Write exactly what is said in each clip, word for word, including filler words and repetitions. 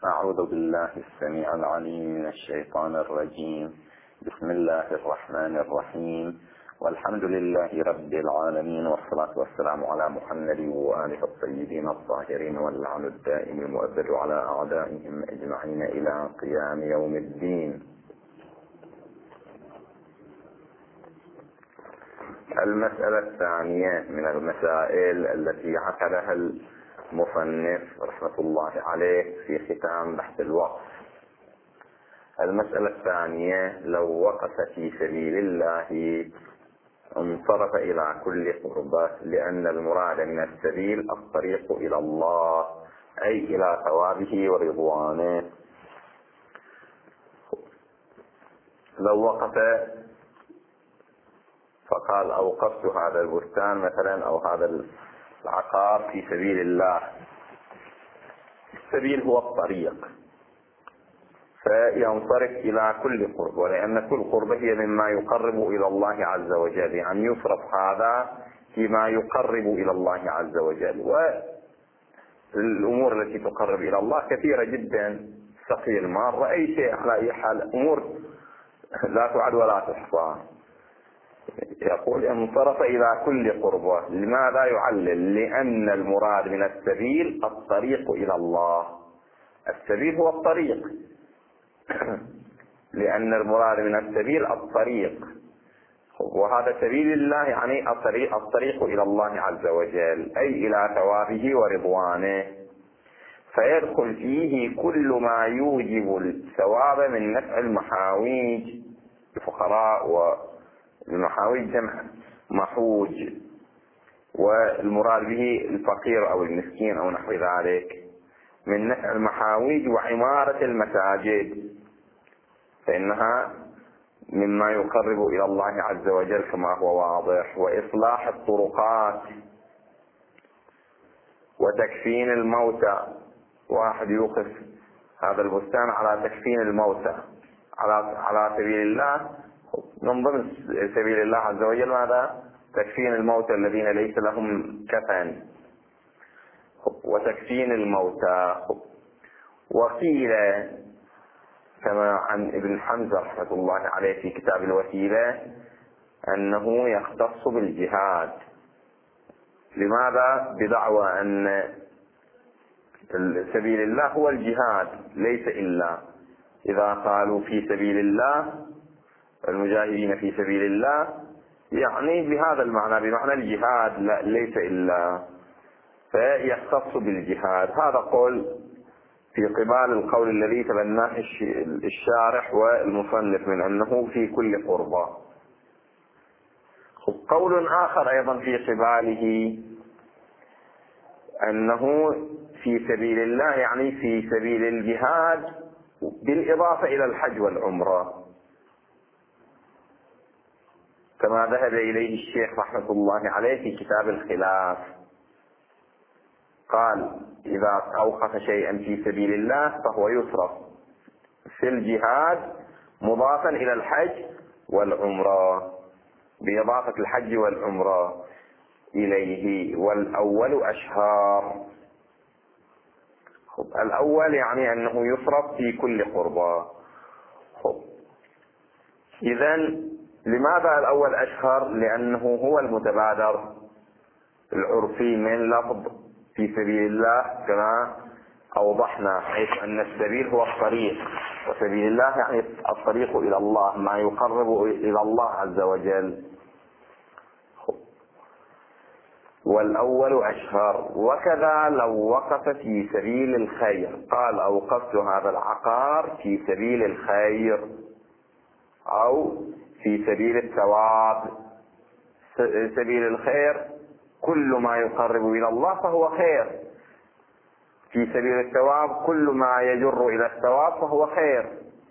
أعوذ بالله السميع العليم من الشيطان الرجيم. بسم الله الرحمن الرحيم، والحمد لله رب العالمين، والصلاة والسلام على محمد وآله الطيبين الطاهرين، واللعن الدائم المؤبد على أعدائهم أجمعين إلى قيام يوم الدين. المسألة الثانية من المسائل التي عقدها المصنف رحمة الله عليه في ختام بحث الوقف. المسألة الثانية: لو وقف في سبيل الله انصرف إلى كل قربة، لأن المراد من السبيل الطريق إلى الله، أي إلى ثوابه ورضوانه. لو وقف فقال أوقفت هذا البستان مثلا أو هذا العقار في سبيل الله، السبيل هو الطريق، فينصرف إلى كل قرب، ولأن كل قربة هي مما يقرب إلى الله عز وجل، يعني يصرف هذا فيما يقرب إلى الله عز وجل. والأمور التي تقرب إلى الله كثيرة جدا، سقي الماء وأي شيء، على أي حال أمور لا تعد ولا تحصى. يقول انصرف إلى كل قربة. لماذا يعلل؟ لأن المراد من السبيل الطريق إلى الله، السبيل هو الطريق لأن المراد من السبيل الطريق، وهذا سبيل الله يعني الطريق, الطريق إلى الله عز وجل، أي إلى ثوابه ورضوانه، فيدخل فيه كل ما يوجب الثواب من نفع المحاويج الفقراء، والمحاويج جمع محوج، والمراد به الفقير أو المسكين أو نحو ذلك، من نفع المحاويج وعمارة المساجد، فإنها مما يقرب إلى الله عز وجل كما هو واضح، وإصلاح الطرقات وتكفين الموتى. واحد يوقف هذا البستان على تكفين الموتى على على سبيل الله، من ضمن سبيل الله عز وجل ماذا؟ تكفين الموتى الذين ليس لهم كفن، وتكفين الموتى. وقيل كما عن ابن حمزة رحمة الله عليه في كتاب الوسيلة أنه يختص بالجهاد. لماذا؟ بدعوى أن سبيل الله هو الجهاد ليس إلا. إذا قالوا في سبيل الله المجاهدين في سبيل الله يعني بهذا المعنى، بمعنى الجهاد، لا ليس إلا، فيختص بالجهاد. هذا قول في قبال القول الذي تبناه الشارح والمصنف من أنه في كل قربة. قول آخر أيضا في قباله أنه في سبيل الله يعني في سبيل الجهاد بالإضافة إلى الحج والعمرة، كما ذهب إليه الشيخ رحمة الله عليه في كتاب الخلاف. قال إذا أوقف شيئا في سبيل الله فهو يصرف في الجهاد مضافا إلى الحج والعمرة، بإضافة الحج والعمرة إليه، والأول أشهر. الأول يعني أنه يصرف في كل قربة. إذن لماذا الأول أشهر؟ لأنه هو المتبادر العرفي من لفظ في سبيل الله كما أوضحنا، حيث أن السبيل هو الطريق، وسبيل الله يعني الطريق إلى الله، ما يقرب إلى الله عز وجل. والأول أشهر. وكذا لو وقف في سبيل الخير، قال أوقفت هذا العقار في سبيل الخير أو في سبيل الثواب. سبيل الخير كل ما يقرب إلى الله فهو خير، في سبيل الثواب كل ما يجر إلى الثواب فهو خير.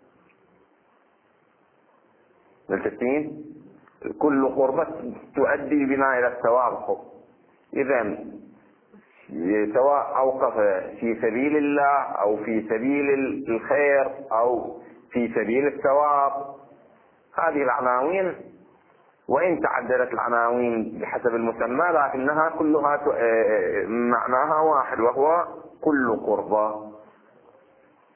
ملتفين؟ كل قربة تؤدي بنا إلى الثواب. إذن سواء أوقف في سبيل الله أو في سبيل الخير أو في سبيل الثواب، هذه العناوين وإن تعددت العناوين بحسب المسمى لكنها كلها معناها واحد، وهو كل قربة.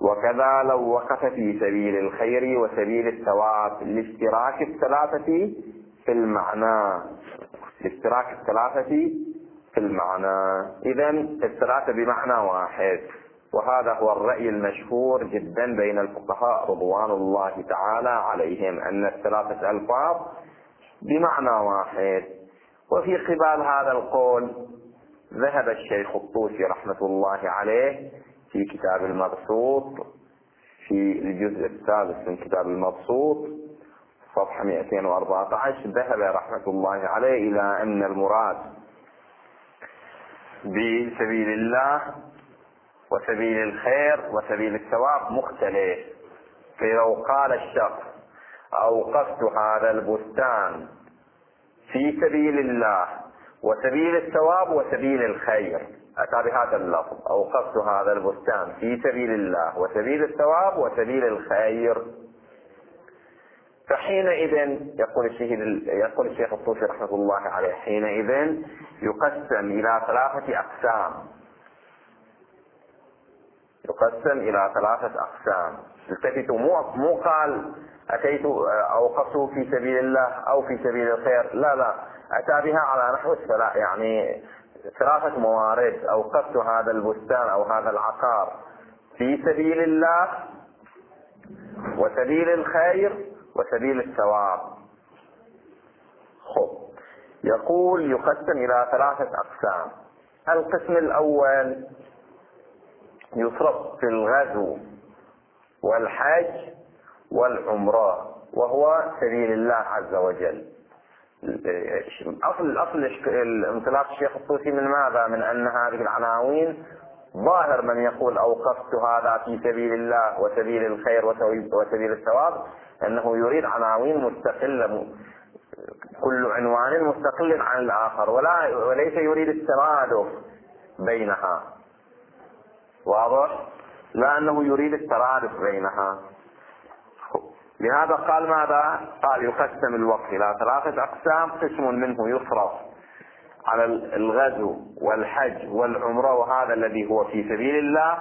وكذا لو وقف في سبيل الخير وسبيل الثواب لاشتراك الثلاثة في المعنى، لاشتراك الثلاثة في المعنى. إذن الثلاثة بمعنى واحد، وهذا هو الرأي المشهور جدا بين الفقهاء رضوان الله تعالى عليهم، أن الثلاثة ألفاظ بمعنى واحد. وفي قبال هذا القول ذهب الشيخ الطوسي رحمة الله عليه في كتاب المبسوط في الجزء الثالث من كتاب المبسوط صفحة مئتين وأربعة عشر، ذهب رحمة الله عليه إلى أن المراد بسبيل الله وسبيل الخير وسبيل الثواب مختلف. فلو قال الشخص أوقفت هذا البستان في سبيل الله وسبيل الثواب وسبيل الخير، أتى بهذا اللفظ أوقفت هذا البستان في سبيل الله وسبيل الثواب وسبيل الخير، فحينئذ يقول الشيخ يقول الشيخ الطوسي رحمة الله عليه حينئذ يقسم إلى ثلاثة أقسام، يقسم إلى ثلاثة أقسام. التفتوا، مو مو قال أتيت أوقفت في سبيل الله أو في سبيل الخير، لا لا، أتى بها على نحو الثلاث، يعني ثلاثة موارد. أوقفت هذا البستان أو هذا العقار في سبيل الله وسبيل الخير وسبيل الثواب. خب، يقول يقسم إلى ثلاثة أقسام. القسم الأول يصرف في الغزو والحج والعمرة، وهو سبيل الله عز وجل. أصل أصل انطلاق الشيخ الطوسي من ماذا؟ من أن هذه العناوين ظاهر من يقول أوقفت هذا في سبيل الله وسبيل الخير وسبيل الثواب أنه يريد عناوين مستقلة، كل عنوان مستقل عن الآخر، ولا وليس يريد الترادف بينها. واضح؟ لا، أنه يريد الترادف بينها. لهذا قال ماذا؟ قال يقسم الوقت إلى ثلاثة أقسام. قسم منه يصرف على الغزو والحج والعمرة، وهذا الذي هو في سبيل الله.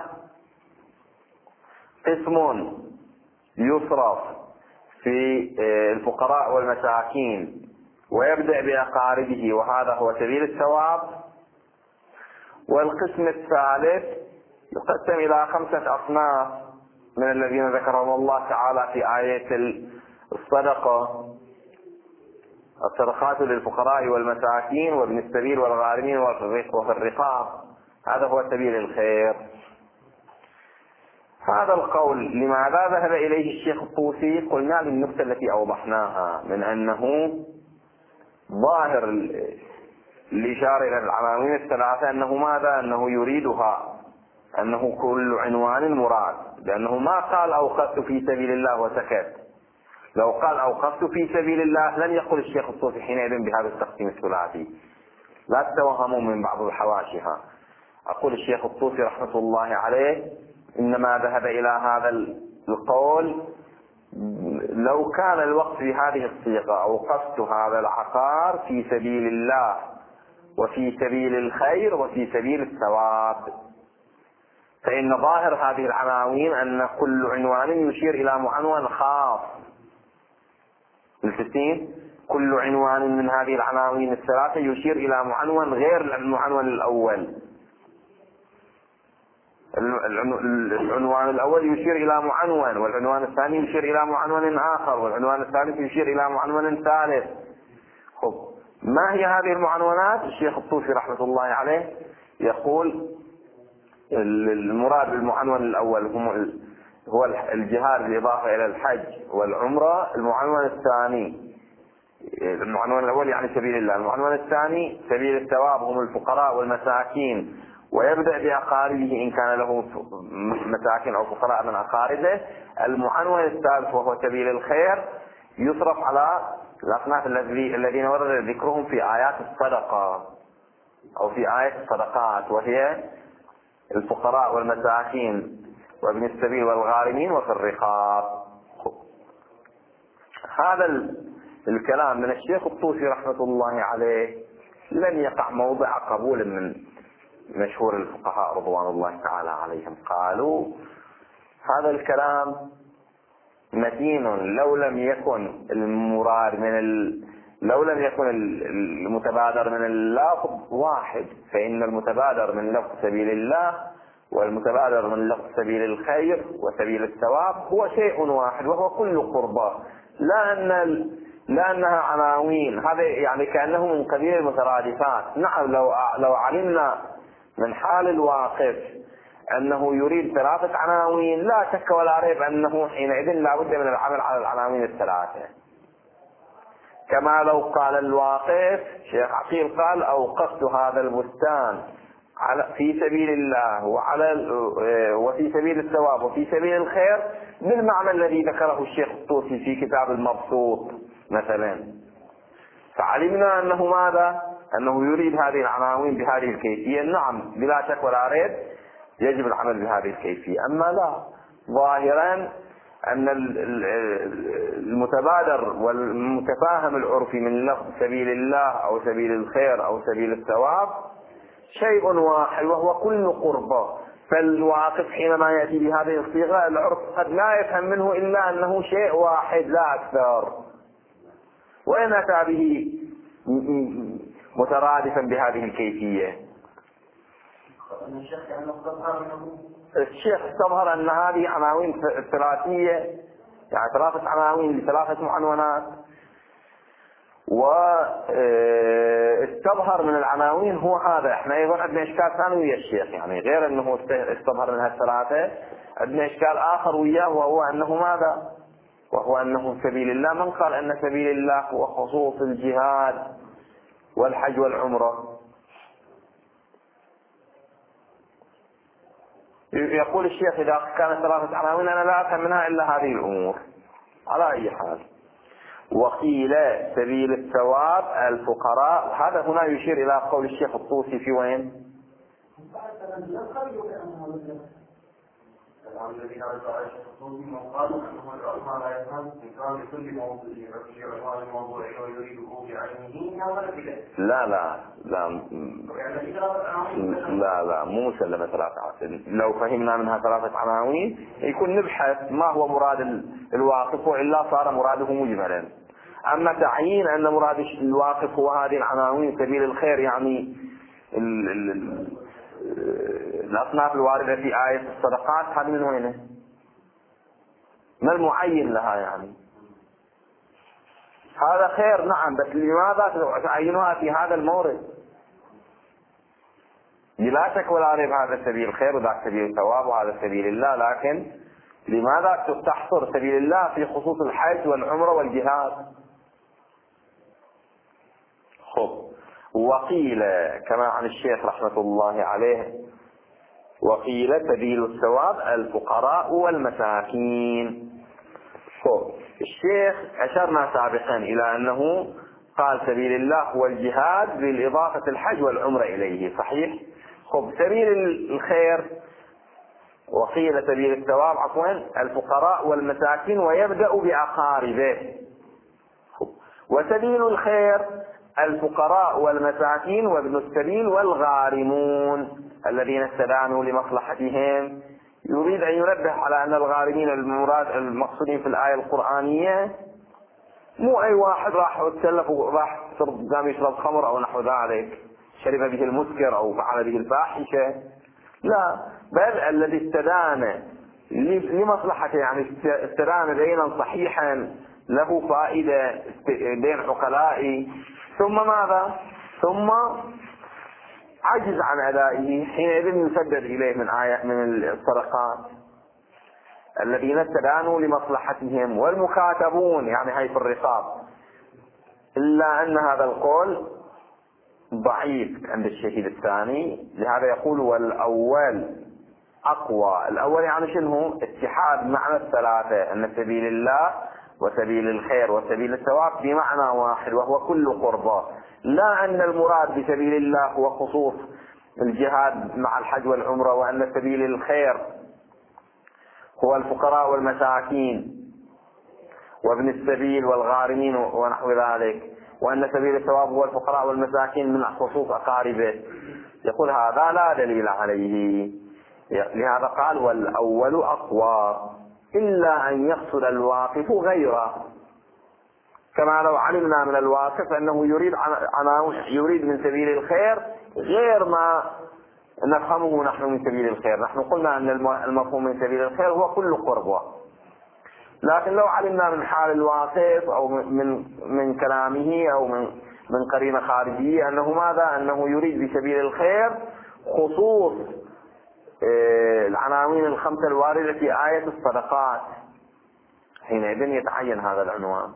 قسم يصرف في الفقراء والمساكين ويبدأ بأقاربه، وهذا هو سبيل الثواب. والقسم الثالث يقسم إلى خمسة أصناف من الذين ذكرهم الله تعالى في آية الصدقة: الصدقات للفقراء والمساكين وابن السبيل والغارمين وفي الرقاب، هذا هو سبيل الخير. هذا القول لماذا ذهب إليه الشيخ الطوسي؟ قلنا للنقطة التي أوضحناها من أنه ظاهر الإشارة إلى العناوين الثلاثة أنه ماذا؟ أنه يريدها، أنه كل عنوان مراد، لأنه ما قال أوقفت في سبيل الله وسكت. لو قال أوقفت في سبيل الله لن يقول الشيخ الطوسي حينئذ بهذا التقسيم الثلاثي. لا تتوهموا من بعض الحواشيها. أقول الشيخ الطوسي رحمة الله عليه إنما ذهب إلى هذا القول لو كان الوقت بهذه الصيغة: أوقفت هذا العقار في سبيل الله وفي سبيل الخير وفي سبيل الثواب، فإن ظاهر هذه العناوين أن كل عنوان يشير إلى معنون خاص. الفتين كل عنوان من هذه العناوين الثلاثة يشير إلى معنون غير المعنون الأول. العنوان الأول يشير إلى معنون، والعنوان الثاني يشير إلى معنون آخر، والعنوان الثالث يشير إلى معنون ثالث. خب، ما هي هذه المعنونات؟ الشيخ الطوسي رحمة الله عليه يقول المراد بالمعنون الأول هو الجهاد بالإضافة إلى الحج والعمرة. المعنون الثاني، المعنون الأول يعني سبيل الله، المعنون الثاني سبيل الثواب هم الفقراء والمساكين، ويبدأ بأقاربه إن كان له مساكين أو فقراء من أقاربه. المعنون الثالث وهو سبيل الخير يصرف على الأصناف الذين ورد ذكرهم في آيات الصدقة أو في آية الصدقات، وهي الفقراء والمساكين وابن السبيل والغارمين وفي الرقاب. هذا الكلام من الشيخ الطوسي رحمة الله عليه لن يقع موضع قبول من مشهور الفقهاء رضوان الله تعالى عليهم. قالوا هذا الكلام متين لو لم يكن المراد من ال... لو لم يكن المتبادر من اللفظ واحد، فإن المتبادر من لفظ سبيل الله والمتبادر من لفظ سبيل الخير وسبيل الثواب هو شيء واحد وهو كل قربة، لا أن لا أنها عناوين. هذا يعني كأنه من قبيل المترادفات. نعم، لو لو علمنا من حال الواقف أنه يريد ثلاثة عناوين لا شك ولا ريب أنه حينئذ لا بد من العمل على العناوين الثلاثة. كما لو قال الواقف شيخ عقيل قال أوقفت هذا البستان في سبيل الله وعلى وفي سبيل الثواب وفي سبيل الخير بالمعنى الذي ذكره الشيخ الطوسي في كتاب المبسوط مثلا، فعلمنا أنه ماذا؟ أنه يريد هذه العناوين بهذه الكيفية. نعم بلا شك ولا ريب يجب العمل بهذه الكيفية. أما لا، ظاهرا أن المتبادر والمتفاهم العرفي من لفظ سبيل الله أو سبيل الخير أو سبيل الثواب شيء واحد وهو كل قربة. فالواقف حينما يأتي بهذه الصيغة العرف قد لا يفهم منه إلا أنه شيء واحد لا أكثر، وإن أتى به مترادفا بهذه الكيفية. الشيخ استظهر أن هذه عناوين ثلاثية، يعني ثلاثة عناوين لثلاثة معنونات، واستظهر من العناوين هو هذا. احنا ايضا عندنا اشكال ثاني ويا الشيخ، يعني غير انه استظهر من هالثلاثة عندنا اشكال اخر وياه، وهو انه ماذا؟ وهو انه سبيل الله. من قال ان سبيل الله هو خصوص الجهاد والحج والعمرة؟ يقول الشيخ إذا كانت ثلاثة عناوين أنا لا أفهم منها إلا هذه الأمور. على أي حال، وقيل سبيل الثواب الفقراء، هذا هنا يشير إلى قول الشيخ الطوسي في وين؟ لا لا لا لا لا مو مسلمة ثلاثة. لو فهمنا منها ثلاثة عناوين يكون نبحث ما هو مراد الواقف، وإلا صار مراده مجملا. أما تعيين أن مراد الواقف هو هذه العناوين سبيل الخير، يعني ال ال الأصناف الواردة في آية الصدقات، هذه من وينه؟ ما المعين لها؟ يعني هذا خير نعم، بس لماذا تعينها في هذا المورد؟ بلا شك ولا ريب هذا سبيل الخير وذاك سبيل الثواب وهذا سبيل الله، لكن لماذا تحصر سبيل الله في خصوص الحج والعمرة والجهاد؟ خب، وقيل كما عن الشيخ رحمة الله عليه، وقيل سبيل الثواب الفقراء والمساكين. خب، الشيخ أشرنا سابقا إلى أنه قال سبيل الله هو الجهاد بالإضافة الحج والعمرة إليه، صحيح؟ خب، سبيل الخير وقيل سبيل الثواب عفوا الفقراء والمساكين ويبدأ بأقاربه. وسبيل الخير الفقراء والمساكين وابن السبيل والغارمون الذين استدانوا لمصلحتهم. يريد أن ينبه على أن الغارمين المراد المقصودين في الآية القرآنية مو أي واحد راح يتسلف وراح قام يشرب خمر أو نحو ذلك، شرب به المسكر أو فعل به الفاحشة، لا، بل الذي استدان لمصلحته، يعني استدان دينا صحيحا له فائدة، دين عقلائي، ثم ماذا؟ ثم عجز عن أدائه، حينئذ يسدد إليه من آية من الصدقات. الذين استدانوا لمصلحتهم والمكاتبون يعني هي في الرقاب، إلا أن هذا القول ضعيف عند الشهيد الثاني، لهذا يقول والأول أقوى. الأول يعني شنو؟ اتحاد معنى الثلاثة، أن سبيل الله وسبيل الخير وسبيل الثواب بمعنى واحد وهو كل قربة، لا أن المراد بسبيل الله هو خصوص الجهاد مع الحج والعمرة، وأن سبيل الخير هو الفقراء والمساكين وابن السبيل والغارمين ونحو ذلك، وأن سبيل الثواب هو الفقراء والمساكين من خصوص أقاربه. يقول هذا لا دليل عليه، لهذا قال والأول أقوى إلا أن يقصد الواقف غيره، كما لو علمنا من الواقف أنه يريد يريد من سبيل الخير غير ما نفهمه نحن من سبيل الخير. نحن قلنا أن المفهوم من سبيل الخير هو كل قربة، لكن لو علمنا من حال الواقف أو من من كلامه أو من من قرينة خارجية أنه ماذا؟ أنه يريد بسبيل الخير خصوص العناوين الخمسة الواردة في آية الصدقات، حينئذ يتعين هذا العنوان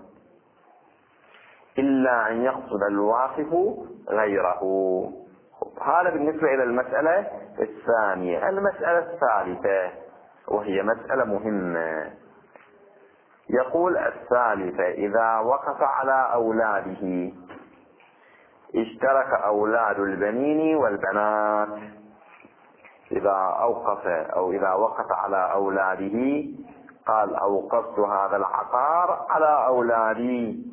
إلا أن يقصد الواقف غيره. هذا بالنسبة إلى المسألة الثانية. المسألة الثالثة وهي مسألة مهمة، يقول الثالثة إذا وقف على أولاده اشترك أولاد البنين والبنات. إذا أوقف أو إذا وقف على أولاده قال أوقفت هذا العقار على أولادي،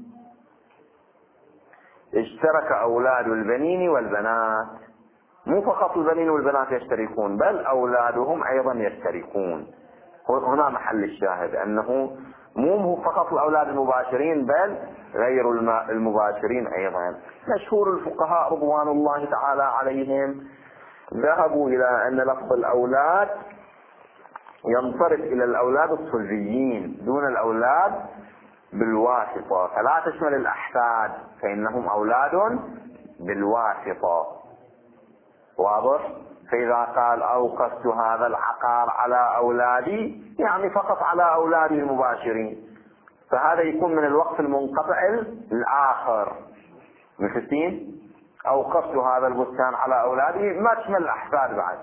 اشترك أولاد البنين والبنات، مو فقط البنين والبنات يشتركون بل أولادهم أيضا يشتركون. هنا محل الشاهد أنه مو فقط الأولاد المباشرين بل غير المباشرين أيضا. مشهور الفقهاء رضوان الله تعالى عليهم ذهبوا إلى أن لفظ الأولاد ينصرف إلى الأولاد الصلبيين دون الأولاد بالواسطة، فلا تشمل الأحفاد فإنهم أولاد بالواسطة. واضح؟ فإذا قال أوقفت هذا العقار على أولادي يعني فقط على أولادي المباشرين، فهذا يكون من الوقف المنقطع الآخر. مفهمين؟ أوقفت هذا البستان على أولادي ما تشمل الأحفاد بعد.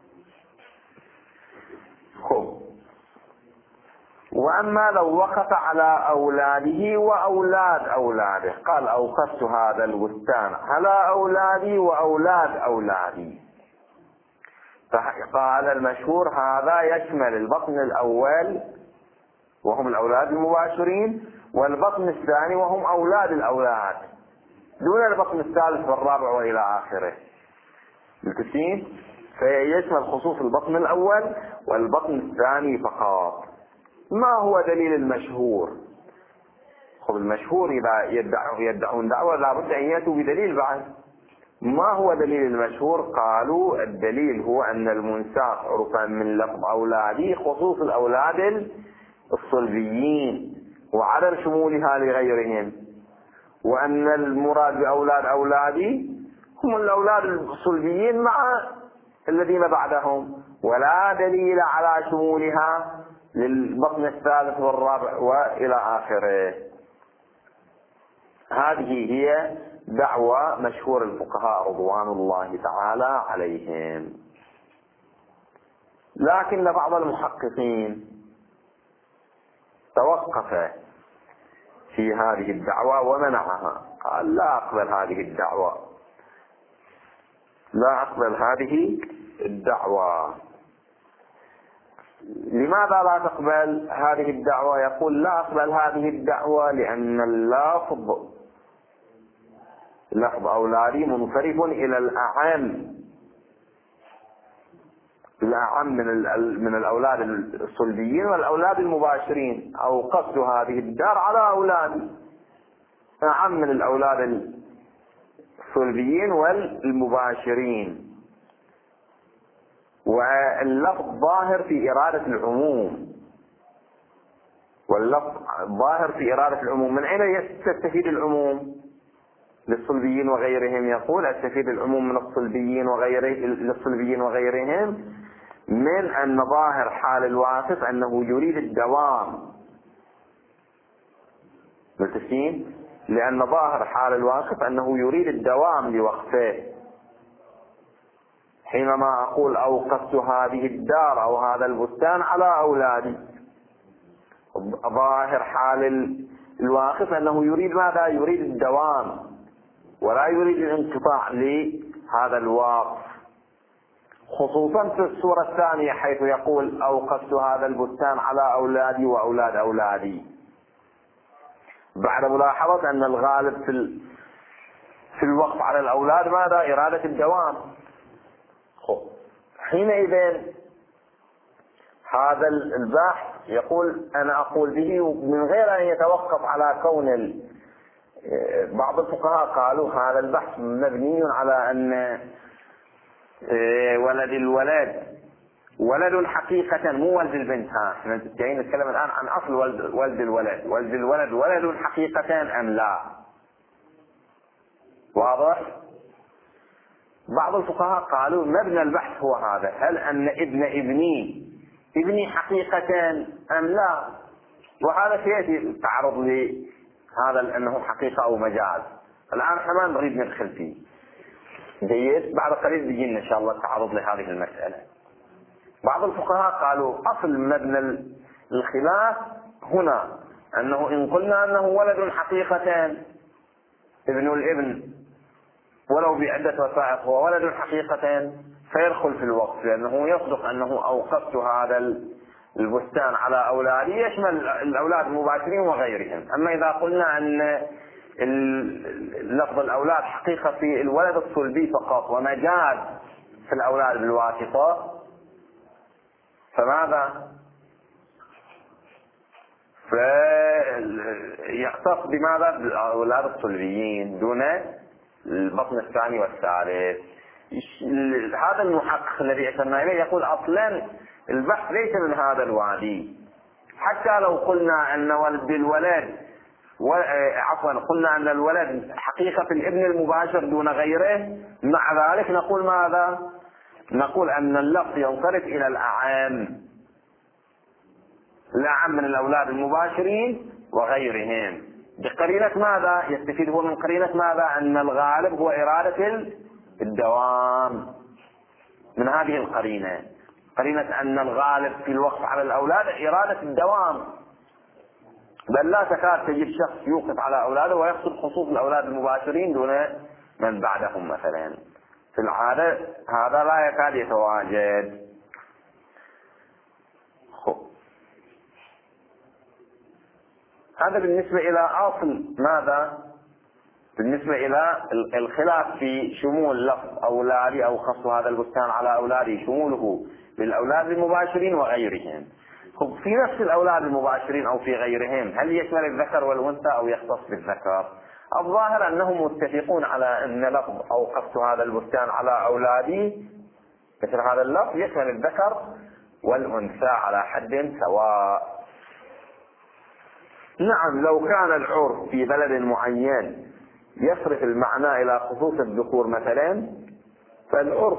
خب، وأما لو وقف على أولاده وأولاد أولاده قال أوقفت هذا البستان على أولادي وأولاد أولادي، فقال المشهور هذا يشمل البطن الأول وهم الأولاد المباشرين والبطن الثاني وهم أولاد الأولاد دون البطن الثالث والرابع وإلى آخره. متفقين؟ فيشمل خصوص البطن الأول والبطن الثاني فقط. ما هو دليل المشهور؟ خب المشهور إذا يدعون, يدعون دعوة لابد أن يأتوا بدليل بعد. ما هو دليل المشهور؟ قالوا الدليل هو أن المنساق عرفا من لفظ أولادي خصوص الأولاد الصلبيين وعدم شمولها لغيرهم، وأن المراد بأولاد أولادي هم الأولاد الصلبيين مع الذين بعدهم، ولا دليل على شمولها للبطن الثالث والرابع وإلى آخره. هذه هي دعوة مشهور الفقهاء رضوان الله تعالى عليهم. لكن بعض المحققين توقف في هذه الدعوة ومنعها، قال لا أقبل هذه الدعوة، لا أقبل هذه الدعوة. لماذا لا تقبل هذه الدعوة؟ يقول لا أقبل هذه الدعوة لأن اللفظ لفظ أولادي منصرف إلى الأعم، الأعم من من الأولاد الصلبيين والأولاد المباشرين. أوقفت هذه الدار على أولادي، أعم من الأولاد الصلبيين والمباشرين. واللفظ ظاهر في إرادة العموم، واللفظ ظاهر في إرادة العموم. من أين يستفيد العموم للصلبيين وغيرهم؟ يقول يستفيد العموم من الصلبيين وغيره للصلبيين وغيرهم من أن ظاهر حال الواقف أنه يريد الدوام. متفقين؟ لأن ظاهر حال الواقف أنه يريد الدوام لوقفه. حينما أقول أوقفت هذه الدار أو هذا البستان على أولادي، ظاهر حال الواقف أنه يريد ماذا؟ يريد الدوام ولا يريد الانقطاع لهذا الوقف، خصوصا في السورة الثانية حيث يقول أوقفت هذا البستان على أولادي وأولاد أولادي، بعد ملاحظة أن الغالب في في الوقف على الأولاد ماذا؟ إرادة الدوام. حينئذ هذا البحث يقول أنا أقول به من غير أن يتوقف على كون بعض الفقهاء قالوا هذا البحث مبني على أن ولد الولد ولد حقيقة مو ولد البنت. ها احنا جايين نتكلم الآن عن أصل ولد, ولد الولد ولد الولد ولد حقيقة أم لا؟ واضح؟ بعض الفقهاء قالوا مبنى البحث هو هذا، هل أن ابن ابني ابني حقيقة أم لا؟ وهذا سيأتي تعرض لهذا لأنه حقيقة أو مجاز. الآن احنا ما نريد ندخل فيه. جيد، بعد قليل بيجينا إن شاء الله تعرض لهذه المسألة. بعض الفقهاء قالوا أصل مبنى الخلاف هنا أنه إن قلنا أنه ولد حقيقة ابن الابن ولو بعدة وسائط هو ولد حقيقة فيدخل في الوقف، لأنه يصدق أنه أوقفت هذا البستان على أولادي يشمل الأولاد المباشرين وغيرهم. أما إذا قلنا أن لفظ الأولاد حقيقة في الولد الصلبي فقط ومجاز في الأولاد بالواسطة فماذا؟ فيختص بماذا؟ بالأولاد الصلبيين دون البطن الثاني والثالث. هذا المحقق الذي أشرنا إليه يقول أصلا البحث ليس من هذا الوادي، حتى لو قلنا أن ولد الولد عفوا قلنا أن الولد حقيقة الابن المباشر دون غيره، مع ذلك نقول ماذا؟ نقول أن اللفظ ينصرف إلى الأعم، الأعم من الأولاد المباشرين وغيرهم، بقرينة ماذا؟ يستفيد هو من قرينة ماذا؟ أن الغالب هو إرادة الدوام. من هذه القرينة، قرينة أن الغالب في الوقف على الأولاد إرادة الدوام، بل لا تكاد تجد شخص يوقف على أولاده ويقصد خصوص الأولاد المباشرين دون من بعدهم مثلا. في العادة هذا لا يكاد يتواجد. هذا بالنسبة إلى أصل ماذا؟ بالنسبة إلى الخلاف في شمول لفظ أولادي أو خص هذا البستان على أولادي، شموله للأولاد المباشرين وغيرهم. في نفس الأولاد المباشرين أو في غيرهم هل يشمل الذكر والأنثى أو يختص بالذكر؟ الظاهر أنهم متفقون على أن لفظ أو خص هذا البستان على أولادي مثل هذا اللفظ يشمل الذكر والأنثى على حد سواء. نعم، لو كان العرف في بلد معين يصرف المعنى إلى خصوص الذكور مثلا، فالعرف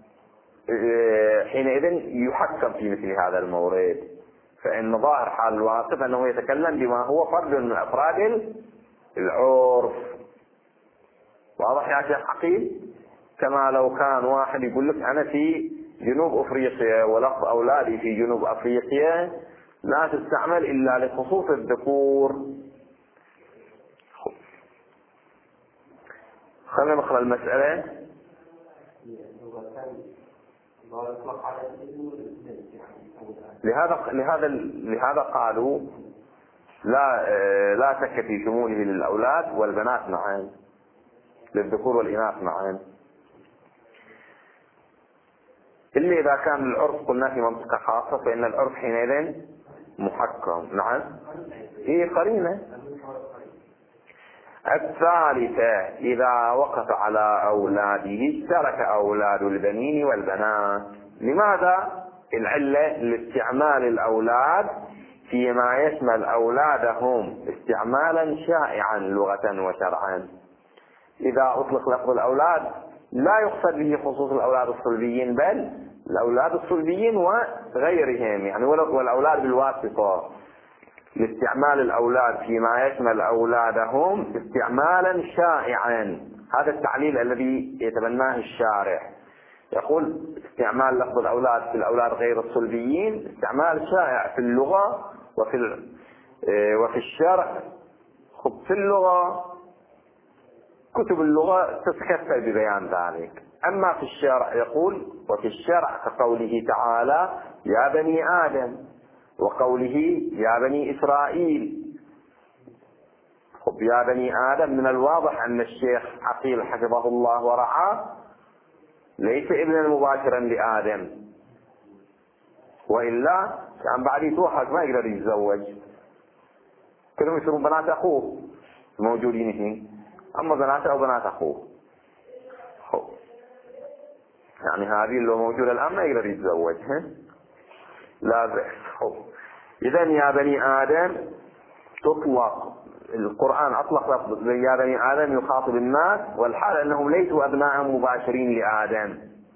حينئذ يحكم في مثل هذا المورد، فإن ظاهر حال الواقف أنه يتكلم بما هو فرد من أفراد العرف. واضح يا شيخ عقيل؟ كما لو كان واحد يقول لك أنا في جنوب أفريقيا ولفظ أولادي في جنوب أفريقيا لا تستعمل إلا لخصوص الذكور. خلينا نقرأ المسألة. لهذا لهذا لهذا قالوا لا لا شك في شموله للأولاد والبنات معا، للذكور والإناث معا، إلا إذا كان العرف قلنا في منطقة خاصة فإن العرف حينئذ محكم. نعم، هي قرينة. الثالثة إذا وقف على أولاده اشترك أولاد البنين والبنات. لماذا؟ العلة لاستعمال الأولاد فيما يشمل أولادهم استعمالا شائعا لغة وشرعا. إذا أطلق لفظ الأولاد لا يقصد به خصوص الأولاد الصلبيين بل الأولاد الصلبيين وغيرهم، يعني والأولاد بالواسطة، لاستعمال الأولاد فيما يشمل أولادهم استعمالا شائعا. هذا التعليل الذي يتبناه الشارح، يقول استعمال لفظ الأولاد في الأولاد غير الصلبيين استعمال شائع في اللغة وفي وفي الشرع. خب في اللغة كتب اللغة تتكفل ببيان ذلك، أما في الشرع يقول وفي الشرع كقوله تعالى يا بني آدم وقوله يا بني إسرائيل. خب يا بني آدم من الواضح أن الشيخ عقيل حفظه الله ورعاه ليس ابنا مباشرا لآدم، وإلا كان بعد يتوحد ما يقدر يتزوج، كلهم يصيرون بنات أخوه موجودين هنا، أما بناته أو بنات أخوه. يعني هذه اللي موجودة الآن ما يقدر يتزوج، لا بأس. إذا يا بني آدم تطلق، القرآن أطلق لفظ يا بني آدم يخاطب الناس، والحال أنهم ليسوا أبناء مباشرين لآدم.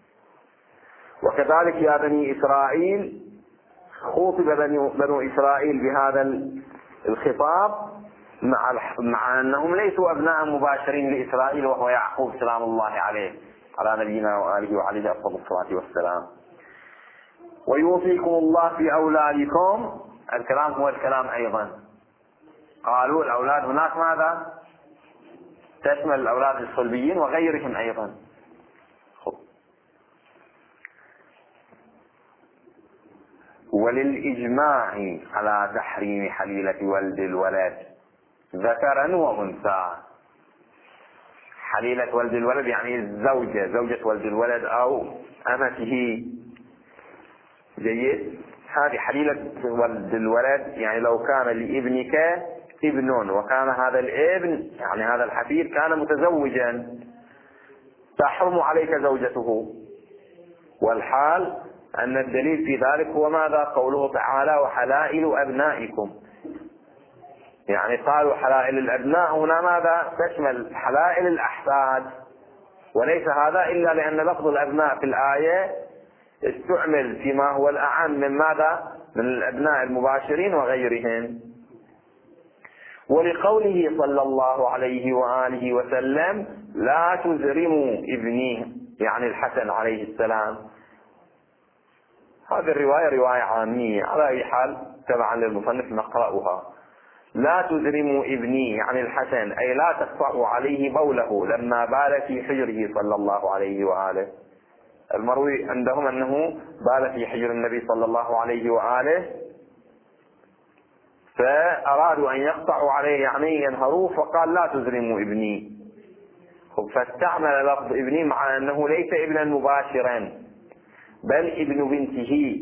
وكذلك يا بني إسرائيل خوطب بنو إسرائيل بهذا الخطاب مع مع أنهم ليسوا أبناء مباشرين لإسرائيل وهو يعقوب سلام الله عليه على نبينا وآله وعليه أفضل الصلاة والسلام. ويوصيكم الله في أولادكم، الكلام هو الكلام أيضا. قالوا الأولاد هناك ماذا؟ تشمل الأولاد الصلبيين وغيرهم أيضا. وللإجماع على تحريم حليلة ولد الولد ذكرا وأنثى. حليلة ولد الولد يعني الزوجة، زوجة ولد الولد أو أمته. جيد. هذه حليلة ولد الولد، يعني لو كان لابنك ابن وكان هذا الابن يعني هذا الحفيد كان متزوجا تحرم عليك زوجته. والحال أن الدليل في ذلك هو ماذا؟ قوله تعالى وحلائل أبنائكم. يعني قالوا حلائل الأبناء هنا ماذا؟ تشمل حلائل الأحفاد، وليس هذا إلا لأن لفظ الأبناء في الآية استعمل فيما هو الأعم من ماذا؟ من الأبناء المباشرين وغيرهم. ولقوله صلى الله عليه وآله وسلم لا تزرموا ابنيه، يعني الحسن عليه السلام. هذه الرواية رواية عامية، على أي حال تبعا للمصنف نقرأها. لا تزرموا ابني يعني الحسن، أي لا تقطعوا عليه بوله لما بال في حجره صلى الله عليه وآله. المروي عندهم أنه بال في حجر النبي صلى الله عليه وآله فأرادوا أن يقطعوا عليه يعني ينهروه، فقال لا تزرموا ابني، فاستعمل لفظ ابني مع أنه ليس ابنا مباشرا بل ابن بنته.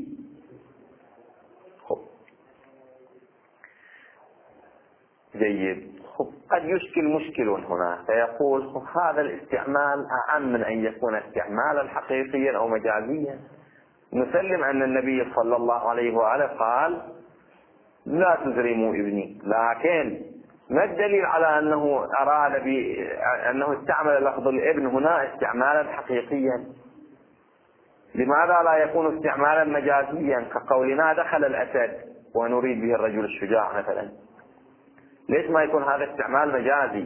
جيد. قد يشكل مشكل هنا فيقول هذا الاستعمال أعم من أن يكون استعمالا حقيقيا أو مجازيا. نسلم أن النبي صلى الله عليه وآله قال لا تزرموا ابني، لكن ما الدليل على أنه أراد أنه استعمل لفظ الابن هنا استعمالا حقيقيا؟ لماذا لا يكون استعمالا مجازيا كقولنا دخل الأسد ونريد به الرجل الشجاع مثلا؟ ليش ما يكون هذا استعمال مجازي؟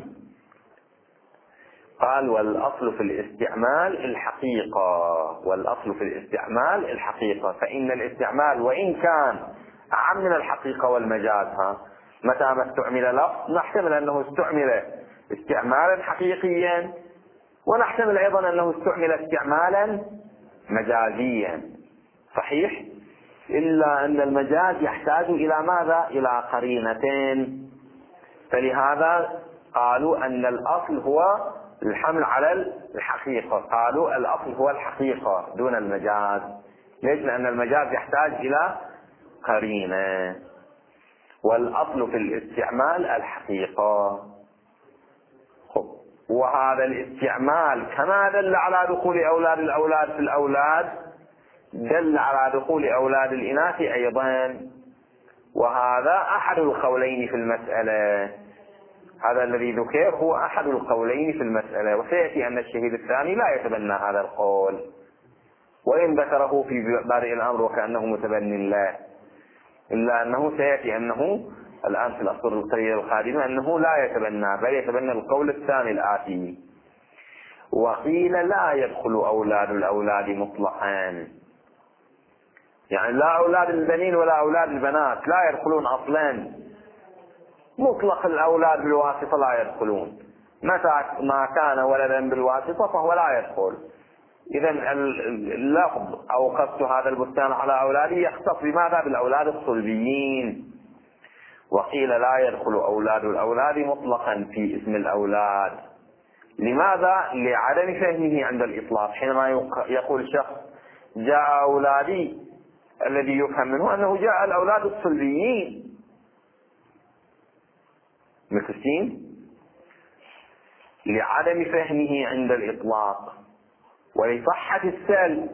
قال والأصل في الاستعمال الحقيقة، والأصل في الاستعمال الحقيقة، فإن الاستعمال وإن كان أعم من الحقيقة والمجاز، ها متى ما استعمل لفظ نحتمل أنه استعمل استعمالا حقيقيا، ونحتمل أيضا أنه استعمل استعمالا مجازيا صحيح، إلا أن المجاز يحتاج إلى ماذا؟ إلى قرينتين. فلهذا قالوا أن الأصل هو الحمل على الحقيقة، قالوا الأصل هو الحقيقة دون المجاز. ليش؟ لأن المجاز يحتاج إلى قرينة، والأصل في الاستعمال الحقيقة. وهذا الاستعمال كما دل على دخول أولاد الأولاد في الأولاد دل على دخول أولاد الإناث أيضا، وهذا أحد القولين في المسألة. هذا الذي ذكر هو أحد القولين في المسألة، وسيأتي أن الشهيد الثاني لا يتبنى هذا القول، وإن ذكره في بادئ الأمر وكأنه متبني له، إلا أنه سيأتي أنه الآن في الأسطر القليلة القادمة أنه لا يتبنى بل يتبنى القول الثاني الآتي. وقيل لا يدخل أولاد الأولاد مطلقا، يعني لا أولاد البنين ولا أولاد البنات لا يدخلون أصلا، مطلق الأولاد بالواسطة لا يدخلون، متى ما كان ولدا بالواسطة فهو لا يدخل. إذا اللفظ أو قصد هذا البستان على أولاده يختص بماذا؟ بالأولاد الصلبيين. وقيل لا يدخل أولاد الأولاد مطلقا في اسم الأولاد. لماذا؟ لعدم فهمه عند الإطلاق. حينما يقول شخص جاء أولادي الذي يفهم منه أنه جاء الأولاد الصلبيين مكسين لعدم فهمه عند الإطلاق ولصحة السلب.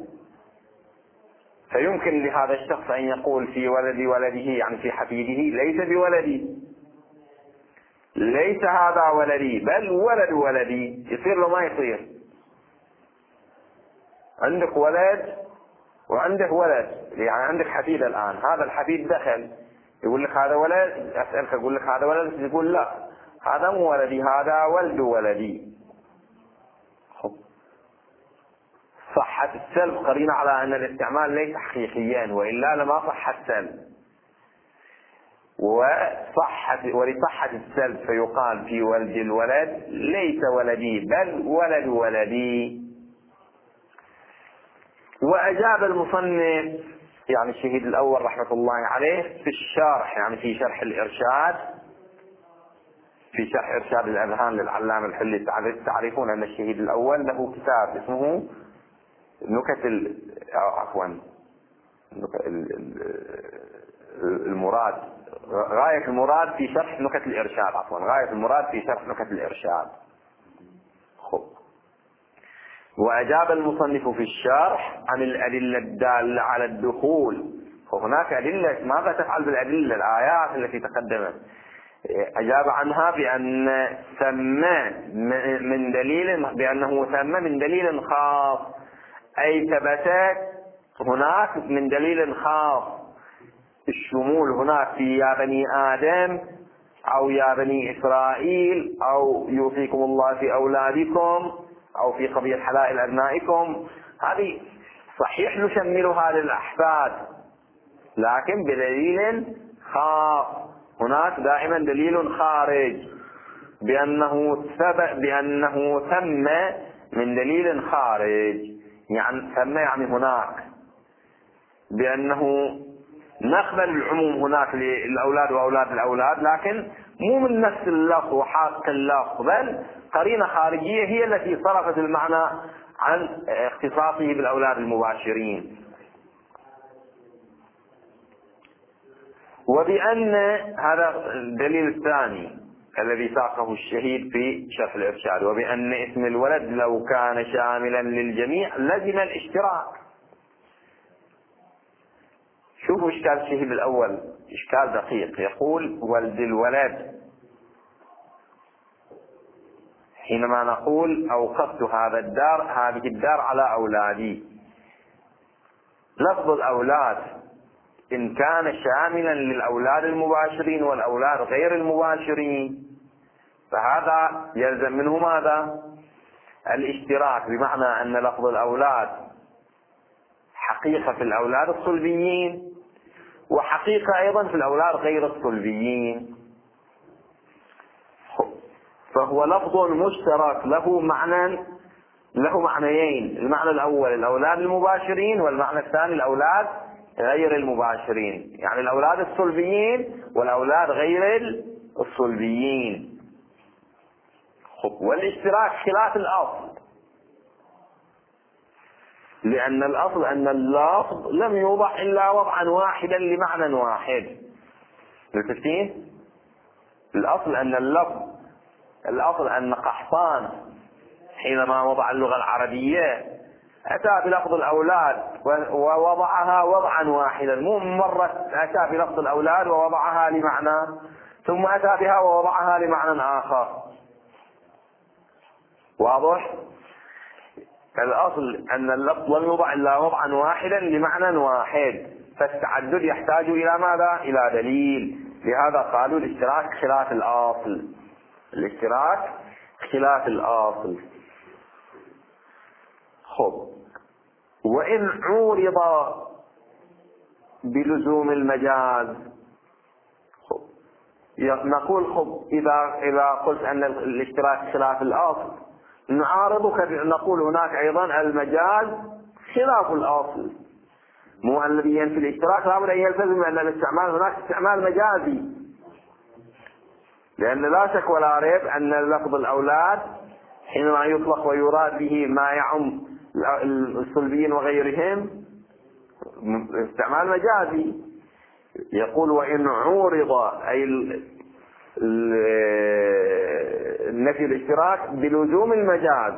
فيمكن لهذا الشخص أن يقول في ولد ولده يعني في حفيده ليس بولدي، ليس هذا ولدي بل ولد ولدي. يصير له ما يصير؟ عندك ولد وعنده ولد، يعني عندك حفيد الآن، هذا الحفيد دخل يقول لك هذا ولد، أسألك أقول لك هذا ولد، تقول لا هذا مو ولدي هذا ولد ولدي. صحة السلب قرينة على أن الاستعمال ليس حقيقيا، وإلا لما صح السلب. وصحة ولصحة السلب فيقال في ولد الولد ليس ولدي بل ولد ولدي. وأجاب المصنف يعني الشهيد الأول رحمة الله عليه في الشرح، يعني في شرح الإرشاد، في شرح إرشاد الأذهان للعلامة الحلي. تعرفون أن الشهيد الأول له كتاب اسمه نكت ال... عفوا المراد، غاية المراد في شرح نكت الإرشاد، عفوا غاية المراد في شرح نكت الإرشاد. خب. وأجاب المصنف في الشرح عن الأدلة الدالة على الدخول. هناك أدلة، ماذا تفعل بالأدلة؟ الآيات التي تقدمت أجاب عنها بأن سمى من دليل، بأنه سمى من دليل خاص، أي ثبت هناك من دليل خاص. الشمول هناك في يا بني آدم أو يا بني إسرائيل أو يوصيكم الله في أولادكم أو في قضية حلائل أبنائكم، هذه صحيح نشملها للأحفاد لكن بدليل خاص. هناك دائما دليل خارج بأنه ثبت بأنه ثم من دليل خارج، يعني ثم يعني هناك، بأنه نقبل العموم هناك للأولاد وأولاد الأولاد لكن مو من نفس اللفظ وحق اللفظ، بل قرينة خارجية هي التي صرفت المعنى عن اختصاصه بالأولاد المباشرين. وبأن هذا الدليل الثاني الذي ساقه الشهيد في شرح الإرشاد، وبأن اسم الولد لو كان شاملا للجميع لزم الاشتراك. شوفوا إشكال الشهيد الأول، إشكال دقيق. يقول ولد الولد، حينما نقول أوقفت هذا الدار هذه الدار على أولادي، لفظ الأولاد إن كان شاملا للأولاد المباشرين والأولاد غير المباشرين فهذا يلزم منه ماذا؟ الاشتراك، بمعنى أن لفظ الأولاد حقيقة في الأولاد الصلبيين وحقيقة أيضا في الأولاد غير الصلبيين، فهو لفظ مشترك له معنى، له معنيين. المعنى الأول الأولاد المباشرين، والمعنى الثاني الأولاد غير المباشرين، يعني الأولاد الصلبيين والأولاد غير الصلبيين. والاشتراك خلاف الأصل، لأن الأصل أن اللفظ لم يوضع إلا وضعا واحدا لمعنى واحد. عرفتين؟ الأصل أن اللفظ، الأصل أن قحطان حينما وضع اللغة العربية أتى بلفظ الأولاد ووضعها وضعا واحدا، مو مرة أتى بلفظ الأولاد ووضعها لمعنى ثم أتى بها ووضعها لمعنى آخر. واضح؟ الأصل أن اللفظ لم يوضع إلا وضعا واحدا لمعنى واحد، فالتعدد يحتاج إلى ماذا؟ إلى دليل. لهذا قالوا الاشتراك خلاف الأصل، الاشتراك خلاف الأصل. خب. وإن عورض بلزوم المجاز، خب. نقول خب إذا إذا قلت أن الاشتراك خلاف الأصل نعارضك، نقول هناك أيضا المجاز خلاف الأصل. مو الذي ينفي الاشتراك لابد أن يلتزم أن الاستعمال هناك استعمال مجازي، لأن لا شك ولا ريب أن لفظ الأولاد حينما يطلق ويراد به ما يعم الصلبيين وغيرهم استعمال مجازي. يقول وإن عورض أي النفي الاشتراك بلزوم المجاز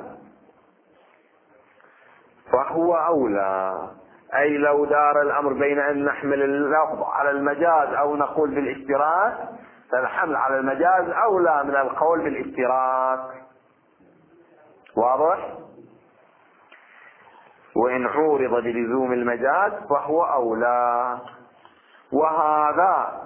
فهو أولى، أي لو دار الأمر بين أن نحمل اللفظ على المجاز أو نقول بالاشتراك فالحمل على المجاز أولى من القول بالاشتراك. واضح؟ وإن عورض بلزوم المجاز فهو أولى. وهذا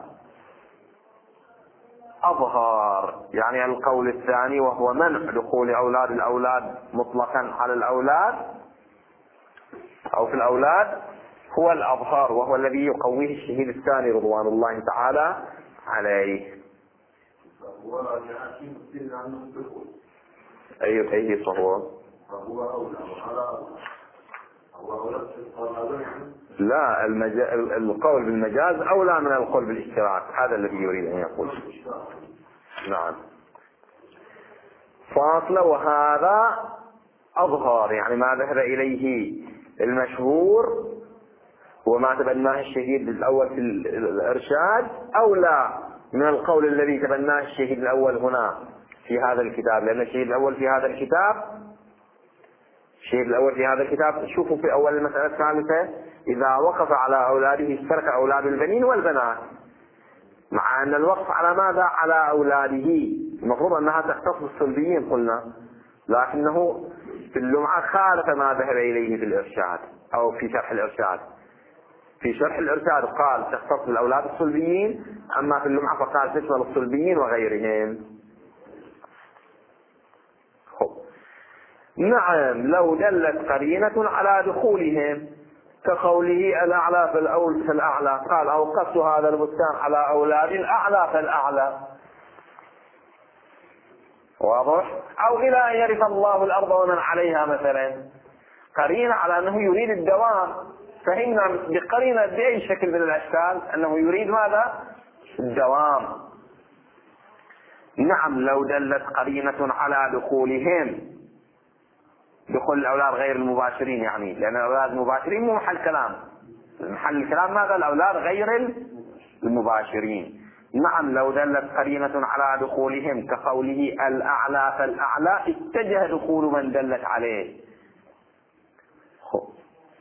أظهر يعني القول الثاني وهو منع دخول أولاد الأولاد مطلقا على الأولاد أو في الأولاد هو الأظهر، وهو الذي يقويه الشهيد الثاني رضوان الله تعالى عليه. أي أي صهو لا المجا... القول بالمجاز أولى من القول بالاشتراك، هذا الذي يريد أن يقول. نعم. فاصلة. وهذا أظهر يعني ما ذهب إليه المشهور وما تبناه الشهيد الأول في الإرشاد أولى من القول الذي تبناه الشهيد الأول هنا في هذا الكتاب، لأن الشهيد الأول في هذا الكتاب الشهيد الأول في هذا الكتاب شوفوا في أول المسألة الثالثة إذا وقف على أولاده اشترك أولاد البنين والبنات، مع أن الوقف على ماذا؟ على أولاده، المفروض أنها تختص بالصلبيين قلنا، لكنه في اللمعة خالف ما ذهب إليه في الإرشاد أو في شرح الإرشاد. في شرح الإرشاد قال تختص بالأولاد الصلبيين، أما في اللمعة فقال تشمل الصلبيين وغيرهم. نعم لو دلت قرينة على دخولهم كقوله الأعلى فالأول فالأعلى، قال أوقفت هذا البستان على أولاد الأعلى فالأعلى. واضح؟ أو إلى أن يرث الله الأرض ومن عليها مثلا، قرينة على أنه يريد الدوام، فهمنا بقرينة بأي شكل من الأشكال أنه يريد ماذا؟ الدوام. نعم لو دلت قرينة على دخولهم، دخول الأولاد غير المباشرين يعني، لأن الأولاد المباشرين مو محل كلام، محل الكلام ماذا؟ الأولاد غير المباشرين. نعم لو دلت قرينة على دخولهم كقوله الأعلى فالأعلى اتجه دخول من دلت عليه. خب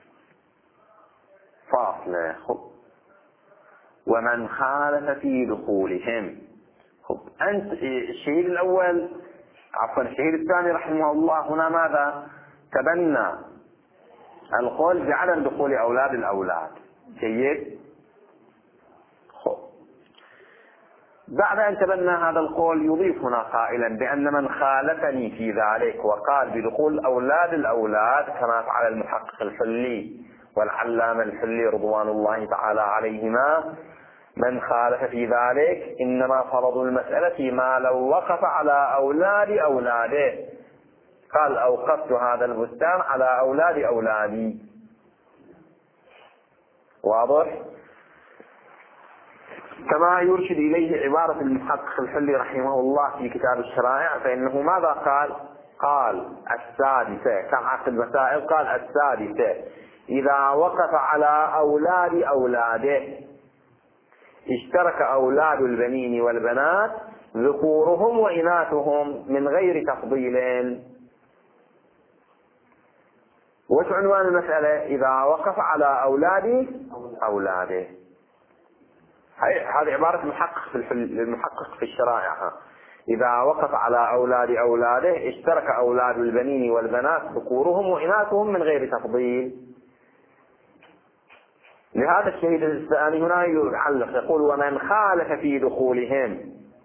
فاصلة. خب ومن خالف في دخولهم. خب أنت الشهيد الأول عفوا الشهيد الثاني رحمه الله هنا ماذا؟ تبنى القول بعدم دخول أولاد الأولاد. جيد. خب بعد أن تبنى هذا القول يضيف هنا قائلا بأن من خالفني في ذلك وقال بدخول أولاد الأولاد كما فعل المحقق الحلي والعلامة الحلي رضوان الله تعالى عليهما، من خالف في ذلك إنما فرض المسألة ما لو وقف على أولاد أولاده، قال أوقفت هذا البستان على أولاد أولادي. واضح؟ كما يرشد إليه عبارة المحقق الحلي رحمه الله في كتاب الشرائع، فإنه ماذا قال؟ قال السادسة كعقد المسائل، قال السادسة إذا وقف على أولاد أولاده اشترك أولاد البنين والبنات ذكورهم وإناثهم من غير تفضيل. وش عنوان المسألة؟ إذا وقف على أولاد أولاده. هذه عبارة المحقق في المحقق في الشرائع، إذا وقف على أولاد أولاده اشترك أولاد البنين والبنات ذكورهم وإناثهم من غير تفضيل. لهذا الشهيد الثاني هنا يعلق يقول ومن خالف في دخولهم،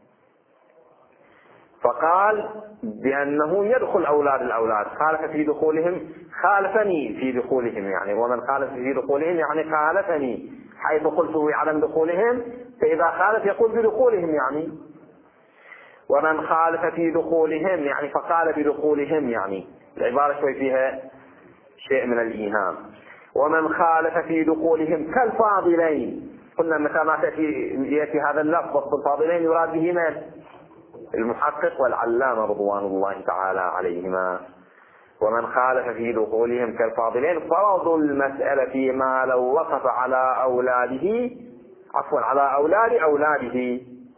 فقال بأنه يدخل أولاد الأولاد، خالف في دخولهم خالفني في دخولهم يعني، ومن خالف في دخولهم يعني خالفني حيث قلته بعدم دخولهم، فإذا خالف يقول بدخولهم يعني، ومن خالف في دخولهم يعني فقال بدخولهم يعني، العبارة شوي فيها شيء من الإيهام. ومن خالف في دخولهم كالفاضلين، قلنا متى ما تأتي يأتي هذا اللفظ الفاضلين يراد به من؟ المحقق والعلامة رضوان الله تعالى عليهما. ومن خالف في دخولهم كالفاضلين فرضوا المسألة فيما لو وقف على أولاده عفوا على أولاد أولاده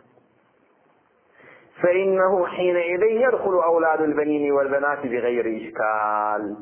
فإنه حينئذ يدخل أولاد البنين والبنات بغير إشكال.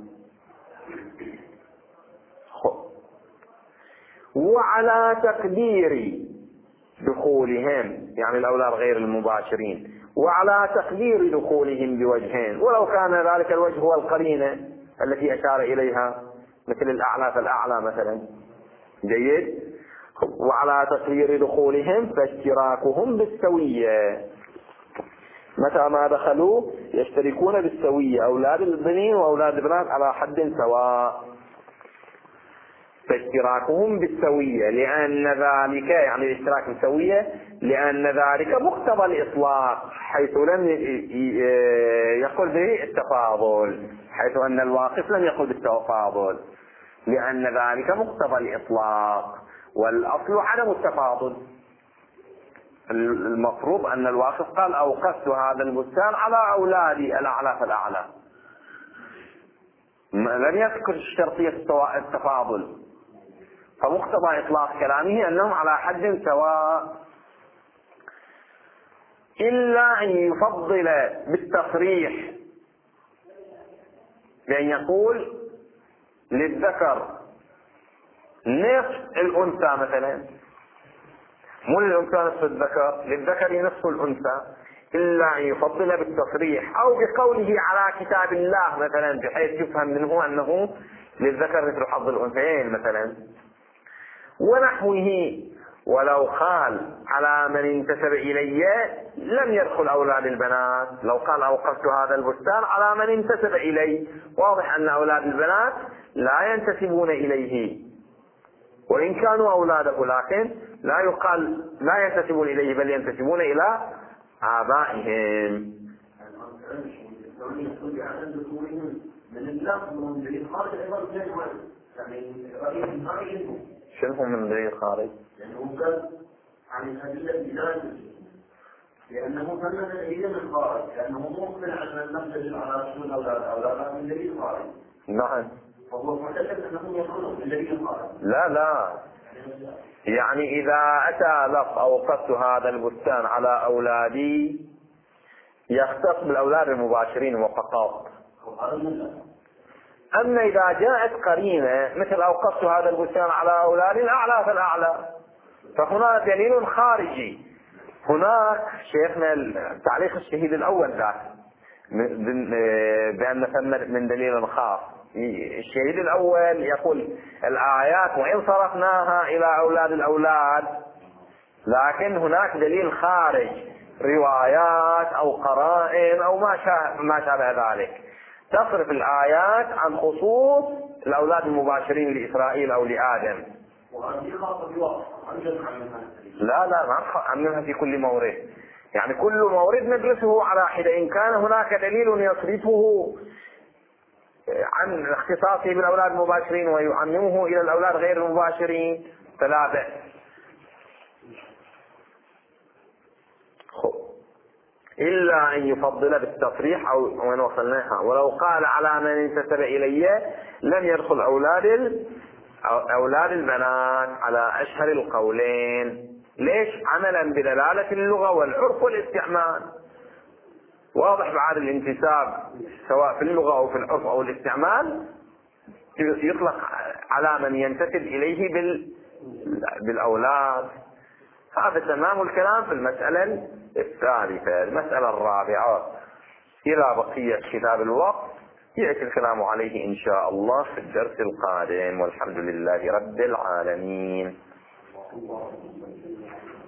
وعلى تقدير دخولهم يعني الأولاد غير المباشرين، وعلى تقدير دخولهم بوجهين، ولو كان ذلك الوجه هو القرينة التي أشار إليها مثل الأعلى فالأعلى مثلا. جيد. وعلى تقدير دخولهم فاشتراكهم بالسوية، متى ما دخلوا يشتركون بالسوية، أولاد البنين وأولاد البنات على حد سواء. فاشتراكهم بالسوية لأن ذلك يعني الاشتراك بالسوية لأن ذلك مقتضى الإطلاق حيث لم يقل به التفاضل، حيث أن الواقف لم يقل بالتفاضل، لأن ذلك مقتضى الإطلاق والأصل عدم التفاضل. المفروض أن الواقف قال أوقفت هذا البستان على أولادي الأعلى فالأعلى، لم يذكر شرطية التفاضل، فمقتضى إطلاق كلامه أنهم على حد سواء، إلا أن يفضل بالتصريح بأن يقول للذكر نصف الأنثى مثلا، مو للأنثى نصف الذكر، للذكر نصف الأنثى، إلا أن يفضل بالتصريح أو بقوله على كتاب الله مثلا بحيث يفهم منه أنه للذكر مثل حظ الأنثيين مثلا ونحوه. ولو قال على من انتسب إلي لم يدخل أولاد البنات، لو قال أوقفت هذا البستان على من انتسب إلي، واضح أن أولاد البنات لا ينتسبون إليه وإن كانوا أولاده، لكن لا يقال لا ينتسبون إليه بل ينتسبون إلى آبائهم. شنو من دليل خارج؟ لأنه قال عن الأدلة بذاته، لأنه فن دليل من خارج، لأنه ممكن أن نمتلك على رسول الأولاد أولادها من دليل خارج. نعم. فهو معتقد أنهم يقولون من دليل خارج. لا لا، يعني إذا أتى لفظ أوقفت هذا البستان على أولادي يختص بالأولاد المباشرين وفقط. أما إذا جاءت قرينة مثل أوقفت هذا البستان على أولاد الأعلى فالأعلى فهنا دليل خارجي. هناك شيخنا تعليق الشهيد الأول ذاك بأن ثم من دليل خاص. الشهيد الأول يقول الآيات وإن صرفناها إلى أولاد الأولاد، لكن هناك دليل خارج روايات أو قرائن أو ما ما شابه ذلك تصرف الآيات عن خصوص الأولاد المباشرين لإسرائيل أو لآدم. لا لا ما عملها في كل مورد، يعني كل مورد ندرسه على حدة. إن كان هناك دليل يصرفه عن اختصاصه بالأولاد المباشرين ويعممه إلى الأولاد غير المباشرين فلا بأس. إلا أن يفضل بالتصريح أو وين وصلناها. ولو قال على من انتسب إلي لم يدخل أولاد أولاد البنات على أشهر القولين. ليش؟ عملا بدلالة اللغة والعرف والاستعمال. واضح بعد الانتساب سواء في اللغة أو في العرف أو الاستعمال يطلق على من ينتسب إليه بالأولاد. هذا تمام الكلام في المسألة الثالثة. المسألة الرابعة إلى بقية كتاب الوقت يأتي الكلام عليه إن شاء الله في الدرس القادم، والحمد لله رب العالمين.